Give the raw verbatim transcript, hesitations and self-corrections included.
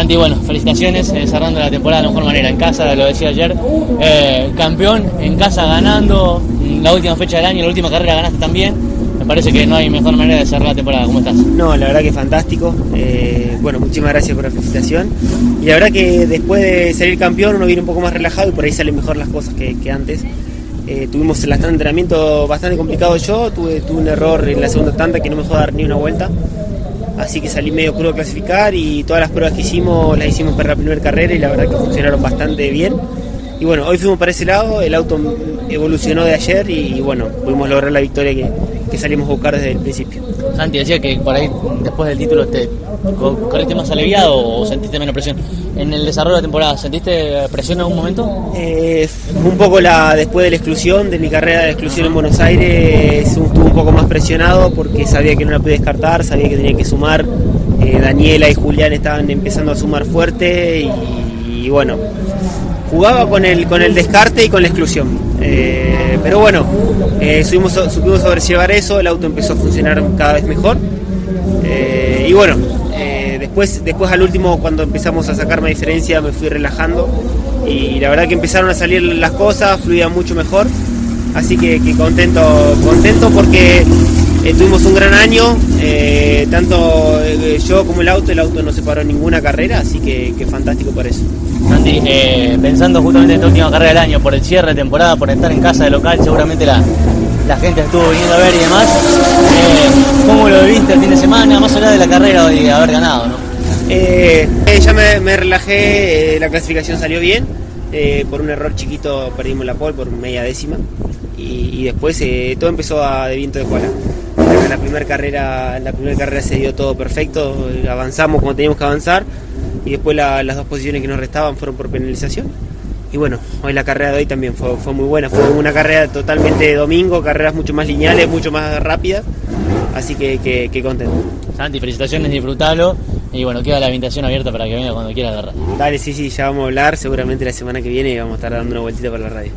Santi, bueno, felicitaciones, eh, cerrando la temporada de la mejor manera, en casa, lo decía ayer, eh, campeón, en casa ganando, la última fecha del año, la última carrera ganaste también, me parece que no hay mejor manera de cerrar la temporada. ¿Cómo estás? No, la verdad que fantástico, eh, bueno, muchísimas gracias por la felicitación, y la verdad que después de salir campeón uno viene un poco más relajado y por ahí salen mejor las cosas que, que antes. Eh, tuvimos el entrenamiento bastante complicado yo, tuve, tuve un error en la segunda tanda que no me dejó dar ni una vuelta. Así que salí medio crudo a clasificar y todas las pruebas que hicimos las hicimos para la primera carrera y la verdad que funcionaron bastante bien. Y bueno, hoy fuimos para ese lado, el auto evolucionó de ayer y, y bueno, pudimos lograr la victoria que, que salimos a buscar desde el principio. Santi decía que por ahí después del título te corriste más aliviado o sentiste menos presión. En el desarrollo de la temporada, ¿sentiste presión en algún momento? Eh, un poco la después de la exclusión, de mi carrera de exclusión en Buenos Aires, estuve un poco más presionado porque sabía que no la podía descartar, sabía que tenía que sumar. Eh, Daniela y Julián estaban empezando a sumar fuerte y, y bueno, jugaba con el, con el descarte y con la exclusión. Eh, pero bueno, eh, supimos, supimos sobrellevar eso, el auto empezó a funcionar cada vez mejor. Eh, y bueno, eh, después, después al último, cuando empezamos a sacar más diferencia, me fui relajando y la verdad que empezaron a salir las cosas, fluía mucho mejor. Así que, que contento, contento porque eh, tuvimos un gran año, eh, tanto eh, yo como el auto, el auto no se paró en ninguna carrera, así que, que fantástico por eso. Santi, eh, pensando justamente en esta última carrera del año, por el cierre de temporada, por estar en casa de local, seguramente la, la gente estuvo viniendo a ver y demás, eh, ¿cómo lo viviste el fin de semana, más allá de la carrera y de haber ganado, ¿no? Eh, ya me, me relajé, eh, la clasificación salió bien, eh, por un error chiquito perdimos la pole por media décima y, y después eh, todo empezó a, de viento de cola. En la primera carrera, en la primera carrera se dio todo perfecto, avanzamos como teníamos que avanzar y después la, las dos posiciones que nos restaban fueron por penalización. Y bueno, hoy la carrera de hoy también fue, fue muy buena, fue una carrera totalmente de domingo, carreras mucho más lineales, mucho más rápidas, así que, que, que contento. Santi, felicitaciones, disfrutalo y bueno, queda la invitación abierta para que venga cuando quiera agarrar. Dale, sí, sí, ya vamos a hablar, seguramente la semana que viene vamos a estar dando una vueltita por la radio.